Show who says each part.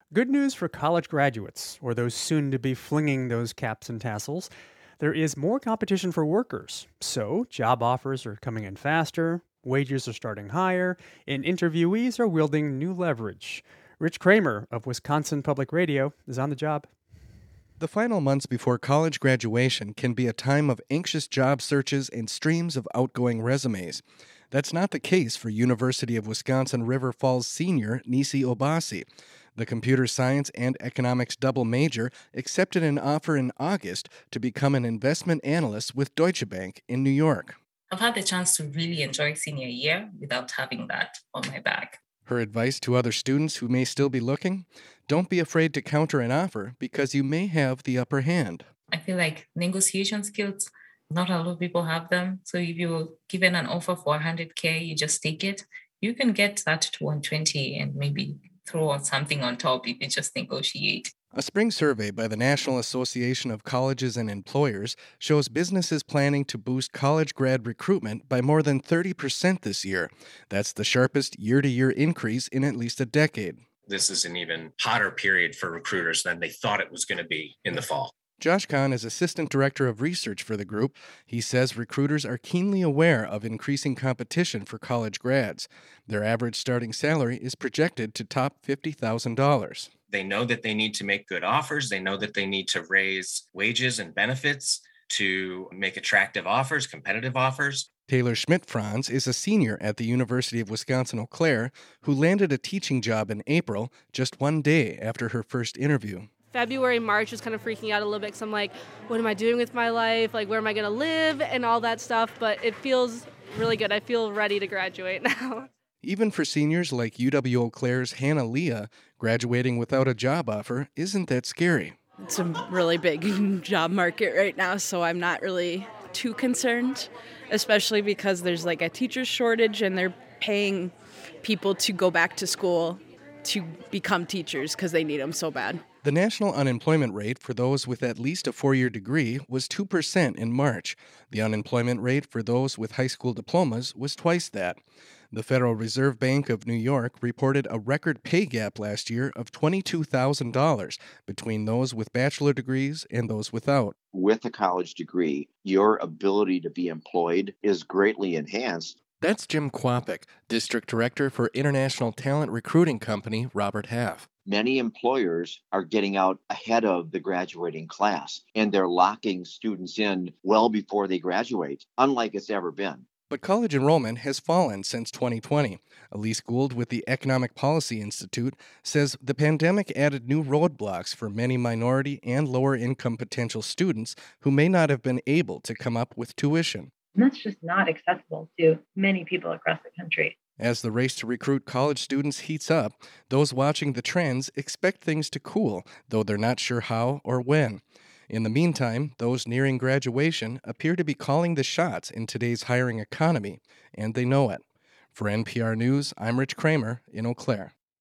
Speaker 1: Good news for college graduates, or those soon to be flinging those caps and tassels. There is more competition for workers, so job offers are coming in faster, wages are starting higher, and interviewees are wielding new leverage. Rich Kramer of Wisconsin Public Radio is on the job.
Speaker 2: The final months before college graduation can be a time of anxious job searches and streams of outgoing resumes. That's not the case for University of Wisconsin River Falls senior Nisi Obasi. The computer science and economics double major accepted an offer in August to become an investment analyst with Deutsche Bank in New York.
Speaker 3: I've had the chance to really enjoy senior year without having that on my back.
Speaker 2: Her advice to other students who may still be looking? Don't be afraid to counter an offer because you may have the upper hand.
Speaker 3: I feel like negotiation skills, not a lot of people have them. So if you're given an offer for 100K, you just take it. You can get that to 120 and maybe throw something on top if you just negotiate.
Speaker 2: A spring survey by the National Association of Colleges and Employers shows businesses planning to boost college grad recruitment by more than 30% this year. That's the sharpest year-to-year increase in at least a decade.
Speaker 4: This is an even hotter period for recruiters than they thought it was going to be in the fall.
Speaker 2: Josh Kahn is Assistant Director of Research for the group. He says recruiters are keenly aware of increasing competition for college grads. Their average starting salary is projected to top $50,000.
Speaker 4: They know that they need to make good offers. They know that they need to raise wages and benefits to make attractive offers, competitive offers.
Speaker 2: Taylor Schmidt-Franz is a senior at the University of Wisconsin-Eau Claire who landed a teaching job in April, just one day after her first interview.
Speaker 5: February, March was kind of freaking out a little bit because I'm like, what am I doing with my life? Like, where am I going to live and all that stuff? But it feels really good. I feel ready to graduate now.
Speaker 2: Even for seniors like UW-Eau Claire's Hannah Leah, graduating without a job offer isn't that scary.
Speaker 6: It's a really big job market right now, so I'm not really too concerned, especially because there's like a teacher shortage and they're paying people to go back to school to become teachers because they need them so bad.
Speaker 2: The national unemployment rate for those with at least a four-year degree was 2% in March. The unemployment rate for those with high school diplomas was twice that. The Federal Reserve Bank of New York reported a record pay gap last year of $22,000 between those with bachelor degrees and those without.
Speaker 7: With a college degree, your ability to be employed is greatly enhanced.
Speaker 2: That's Jim Kwapik, District Director for international talent recruiting company Robert Half.
Speaker 7: Many employers are getting out ahead of the graduating class, and they're locking students in well before they graduate, unlike it's ever been.
Speaker 2: But college enrollment has fallen since 2020. Elise Gould with the Economic Policy Institute says the pandemic added new roadblocks for many minority and lower-income potential students who may not have been able to come up with tuition.
Speaker 8: And that's just not accessible to many people across the country.
Speaker 2: As the race to recruit college students heats up, those watching the trends expect things to cool, though they're not sure how or when. In the meantime, those nearing graduation appear to be calling the shots in today's hiring economy, and they know it. For NPR News, I'm Rich Kramer in Eau Claire.